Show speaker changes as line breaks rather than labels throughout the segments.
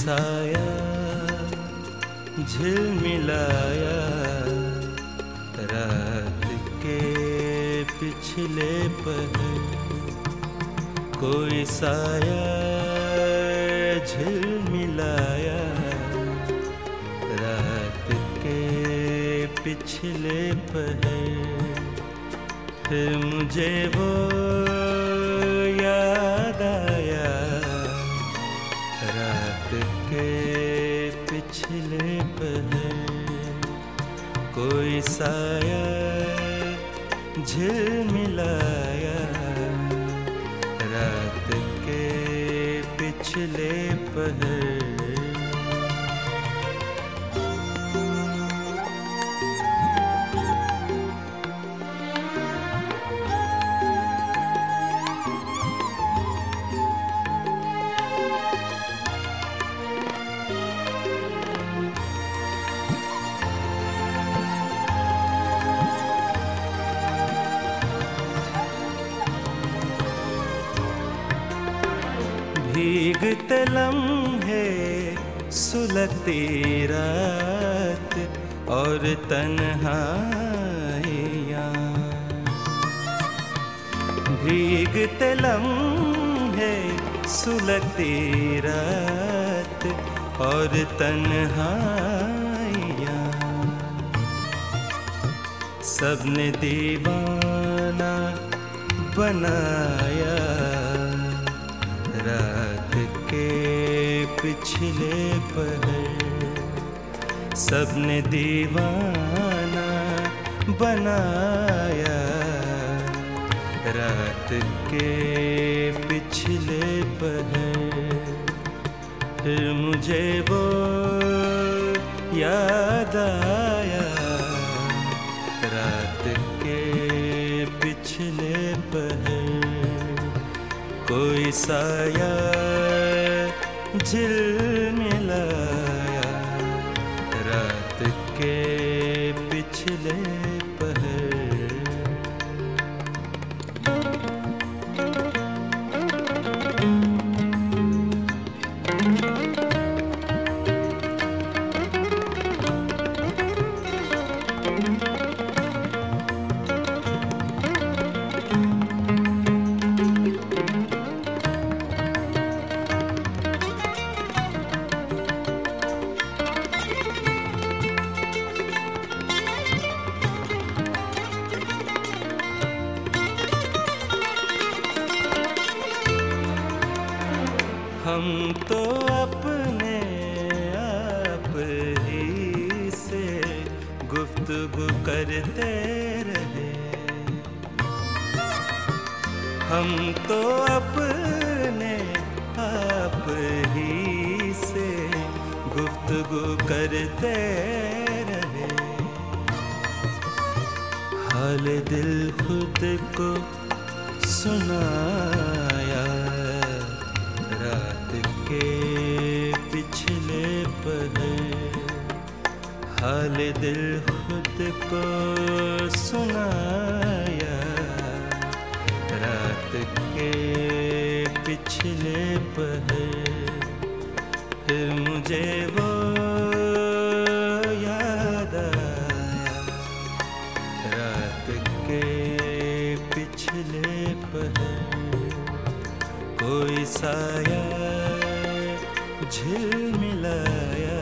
साया झिलमिलाया रात के पिछले पहर, कोई साया झिलमिलाया रात के पिछले पहर। फिर मुझे वो याद आया रात के पिछले पहर, कोई साया झिलमिलाया रात के पिछले पहर। भीगते लम्हे सुलगती रात और तन्हाइयाँ, भीगते लम्हे सुलगती रात और तन्हाइयाँ। सबने दीवाना बनाया रात के पिछले पहर, सबने दीवाना बनाया रात के पिछले पहर। फिर मुझे वो याद आया रात के पिछले पहर, कोई साया झिलमिलाया रात के पिछले पहर। हम तो अपने आप ही से गुफ्तगू करते रहे, हम तो अपने आप ही से गुफ्तगू करते रहे। हाल दिल खुद को सुनाया रात के पिछले पहर, हाल दिल खुद को सुनाया रात के पिछले पहर। फिर मुझे वो याद आया रात के पिछले पहर, कोई साया झिलमिलाया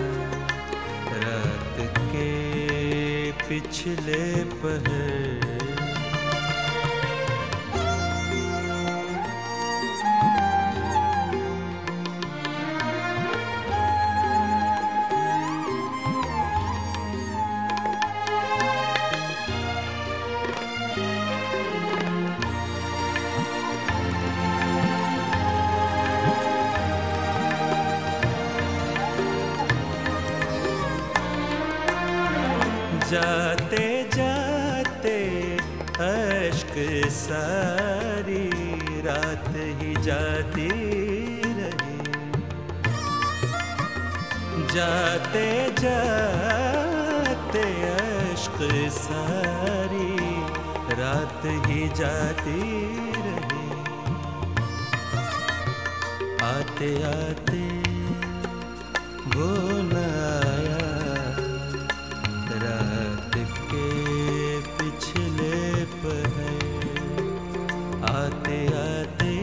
रात के पिछले पहर। जाते जाते अश्क सारी रात ही जाती रही, जाते जाते अश्क सारी रात ही जाती रही। आते आते वो न आया, रात के पिछले पहर आते आते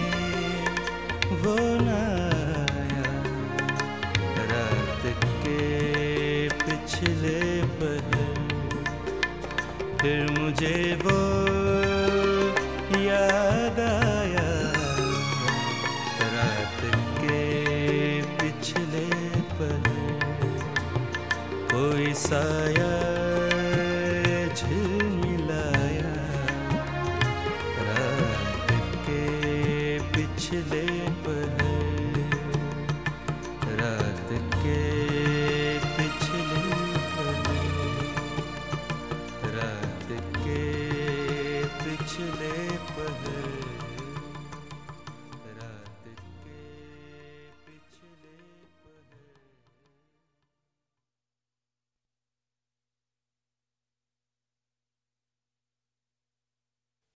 वो न आया, रात के पिछले पहर। फिर मुझे वो याद आया, रात के पिछले पहर कोई साया झिलमिलाया, रात के पिछले पहर, रात के